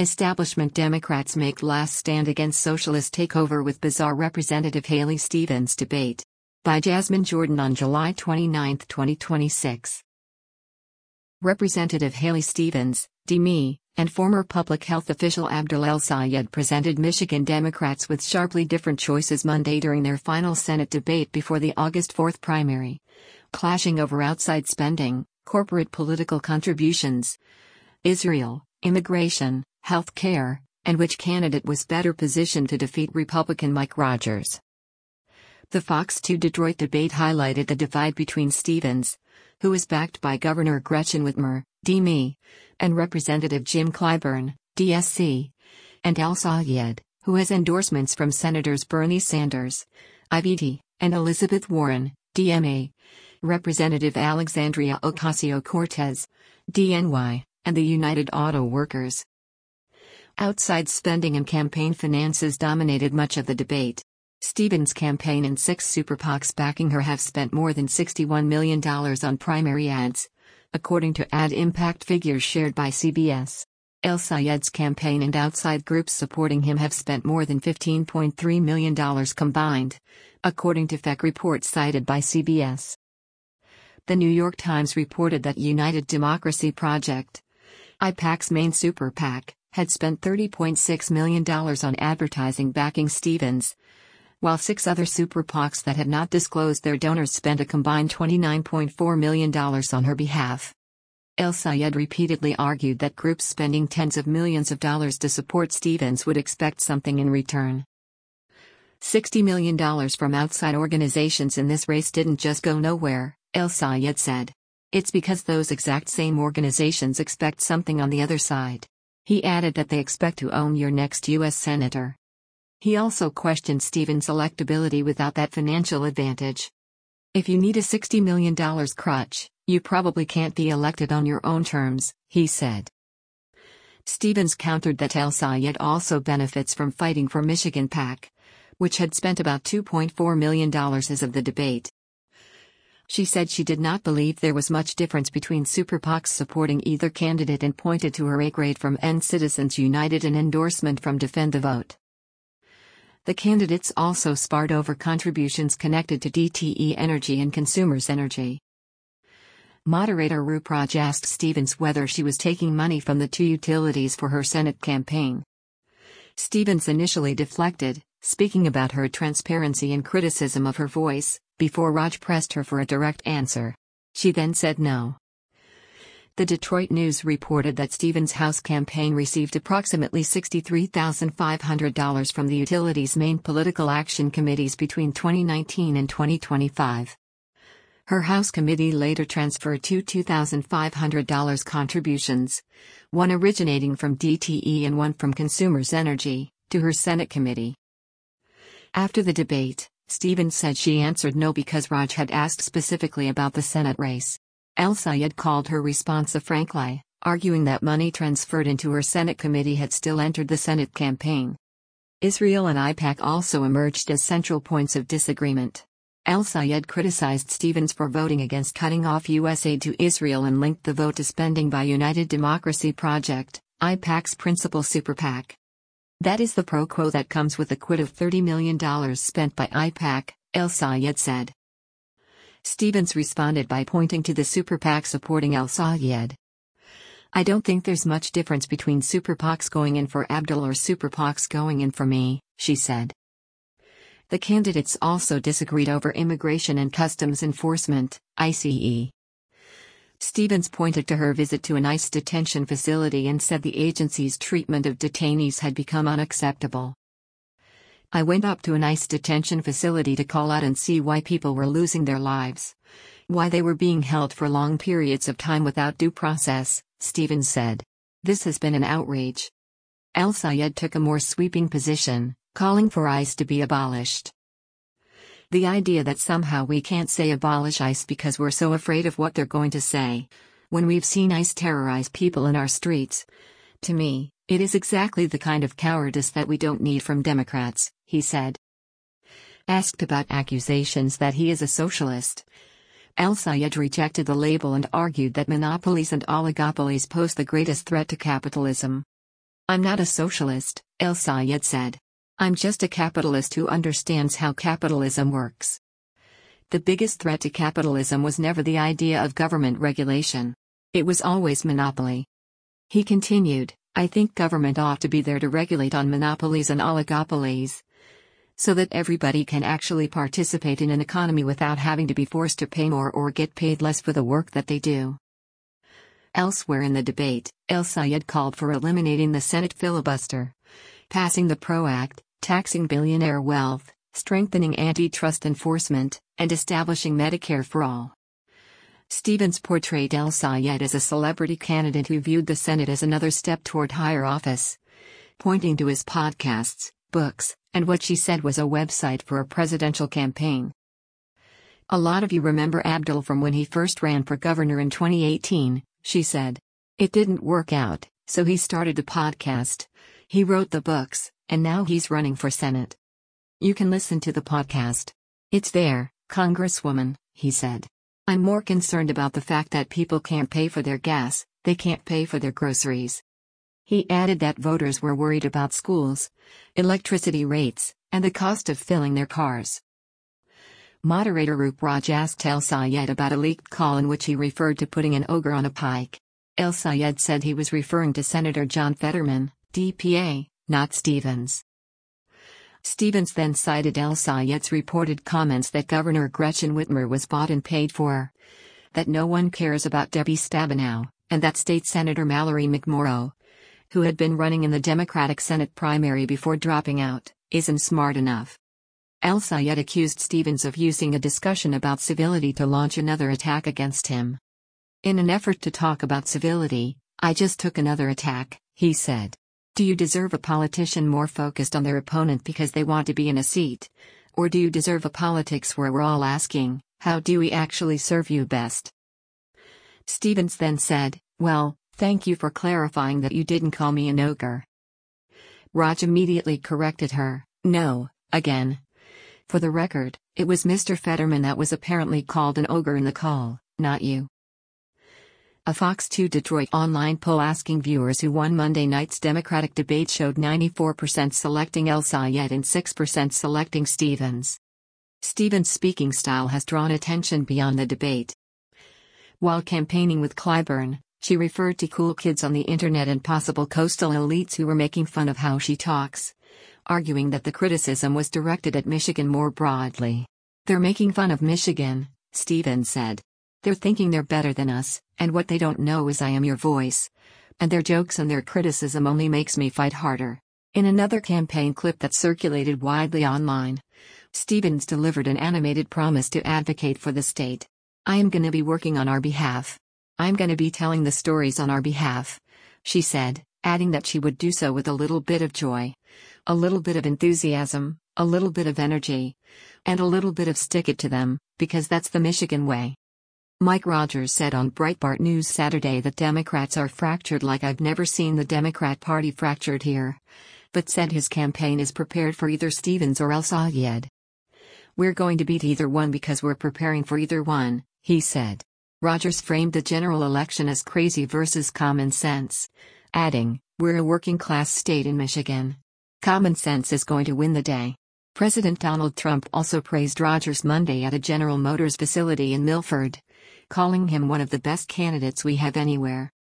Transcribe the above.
Establishment Democrats make last stand against socialist takeover with bizarre Representative Haley Stevens debate. By Jasmine Jordan on July 29, 2026. Representative Haley Stevens, DME, and former public health official Abdul El-Sayed presented Michigan Democrats with sharply different choices Monday during their final Senate debate before the August 4 primary, clashing over outside spending, corporate political contributions, Israel, immigration, health care, and which candidate was better positioned to defeat Republican Mike Rogers. The Fox 2 Detroit debate highlighted the divide between Stevens, who is backed by Governor Gretchen Whitmer, DME, and Representative Jim Clyburn, DSC, and El-Sayed, who has endorsements from Senators Bernie Sanders, IVD, and Elizabeth Warren, DMA, Representative Alexandria Ocasio-Cortez, DNY, and the United Auto Workers. Outside spending and campaign finances dominated much of the debate. Stevens' campaign and 6 super PACs backing her have spent more than $61 million on primary ads, according to ad impact figures shared by CBS. El-Sayed's campaign and outside groups supporting him have spent more than $15.3 million combined, according to FEC reports cited by CBS. The New York Times reported that United Democracy Project, IPAC's main super PAC, had spent $30.6 million on advertising backing Stevens, while 6 other super PACs that had not disclosed their donors spent a combined $29.4 million on her behalf. El-Sayed repeatedly argued that groups spending tens of millions of dollars to support Stevens would expect something in return. $60 million from outside organizations in this race didn't just go nowhere, El-Sayed said. It's because those exact same organizations expect something on the other side. He added that they expect to own your next U.S. Senator. He also questioned Stevens' electability without that financial advantage. If you need a $60 million crutch, you probably can't be elected on your own terms, he said. Stevens countered that El-Sayed also benefits from fighting for Michigan PAC, which had spent about $2.4 million as of the debate. She said she did not believe there was much difference between super PACs supporting either candidate and pointed to her A-grade from End Citizens United and endorsement from Defend the Vote. The candidates also sparred over contributions connected to DTE Energy and Consumers Energy. Moderator Rupraj asked Stevens whether she was taking money from the 2 utilities for her Senate campaign. Stevens initially deflected, speaking about her transparency and criticism of her voice, before Raj pressed her for a direct answer. She then said no. The Detroit News reported that Stevens' House campaign received approximately $63,500 from the utility's main political action committees between 2019 and 2025. Her House committee later transferred 2 $2,500 contributions, one originating from DTE and one from Consumers Energy, to her Senate committee. After the debate, Stevens said she answered no because Raj had asked specifically about the Senate race. El-Sayed called her response a frank lie, arguing that money transferred into her Senate committee had still entered the Senate campaign. Israel and IPAC also emerged as central points of disagreement. El-Sayed criticized Stevens for voting against cutting off U.S. aid to Israel and linked the vote to spending by United Democracy Project, IPAC's principal super PAC. That is the pro quo that comes with a quid of $30 million spent by IPAC, El-Sayed said. Stevens responded by pointing to the super PAC supporting El-Sayed. I don't think there's much difference between super PACs going in for Abdul or super PACs going in for me, she said. The candidates also disagreed over Immigration and Customs Enforcement, ICE. Stevens pointed to her visit to an ICE detention facility and said the agency's treatment of detainees had become unacceptable. I went up to an ICE detention facility to call out and see why people were losing their lives, why they were being held for long periods of time without due process, Stevens said. This has been an outrage. El-Sayed took a more sweeping position, calling for ICE to be abolished. The idea that somehow we can't say abolish ICE because we're so afraid of what they're going to say, when we've seen ICE terrorize people in our streets. To me, it is exactly the kind of cowardice that we don't need from Democrats, he said. Asked about accusations that he is a socialist, El-Sayed rejected the label and argued that monopolies and oligopolies pose the greatest threat to capitalism. I'm not a socialist, El-Sayed said. I'm just a capitalist who understands how capitalism works. The biggest threat to capitalism was never the idea of government regulation. It was always monopoly. He continued, I think government ought to be there to regulate on monopolies and oligopolies, so that everybody can actually participate in an economy without having to be forced to pay more or get paid less for the work that they do. Elsewhere in the debate, El-Sayed called for eliminating the Senate filibuster, passing the PRO Act, taxing billionaire wealth, strengthening antitrust enforcement, and establishing Medicare for all. Stevens portrayed El-Sayed as a celebrity candidate who viewed the Senate as another step toward higher office, pointing to his podcasts, books, and what she said was a website for a presidential campaign. A lot of you remember Abdul from when he first ran for governor in 2018, she said. It didn't work out, so he started a podcast. He wrote the books, and now he's running for Senate. You can listen to the podcast. It's there, Congresswoman, he said. I'm more concerned about the fact that people can't pay for their gas, they can't pay for their groceries. He added that voters were worried about schools, electricity rates, and the cost of filling their cars. Moderator Roop Raj asked El-Sayed about a leaked call in which he referred to putting an ogre on a pike. El-Sayed said he was referring to Senator John Fetterman, DPA, not Stevens. Stevens then cited El-Sayed's reported comments that Governor Gretchen Whitmer was bought and paid for, that no one cares about Debbie Stabenow, and that State Senator Mallory McMorrow, who had been running in the Democratic Senate primary before dropping out, isn't smart enough. El-Sayed accused Stevens of using a discussion about civility to launch another attack against him. In an effort to talk about civility, I just took another attack, he said. Do you deserve a politician more focused on their opponent because they want to be in a seat? Or do you deserve a politics where we're all asking, how do we actually serve you best? Stevens then said, well, thank you for clarifying that you didn't call me an ogre. Raj immediately corrected her, no, again. For the record, it was Mr. Fetterman that was apparently called an ogre in the call, not you. A Fox 2 Detroit online poll asking viewers who won Monday night's Democratic debate showed 94% selecting El-Sayed and 6% selecting Stevens. Stevens' speaking style has drawn attention beyond the debate. While campaigning with Clyburn, she referred to cool kids on the internet and possible coastal elites who were making fun of how she talks, arguing that the criticism was directed at Michigan more broadly. They're making fun of Michigan, Stevens said. They're thinking they're better than us, and what they don't know is I am your voice. And their jokes and their criticism only makes me fight harder. In another campaign clip that circulated widely online, Stevens delivered an animated promise to advocate for the state. I am gonna be working on our behalf. I'm gonna be telling the stories on our behalf, she said, adding that she would do so with a little bit of joy, a little bit of enthusiasm, a little bit of energy, and a little bit of stick it to them, because that's the Michigan way. Mike Rogers said on Breitbart News Saturday that Democrats are fractured like I've never seen the Democrat Party fractured here, but said his campaign is prepared for either Stevens or El-Sayed. We're going to beat either one because we're preparing for either one, he said. Rogers framed the general election as crazy versus common sense, adding, we're a working-class state in Michigan. Common sense is going to win the day. President Donald Trump also praised Rogers Monday at a General Motors facility in Milford, calling him one of the best candidates we have anywhere.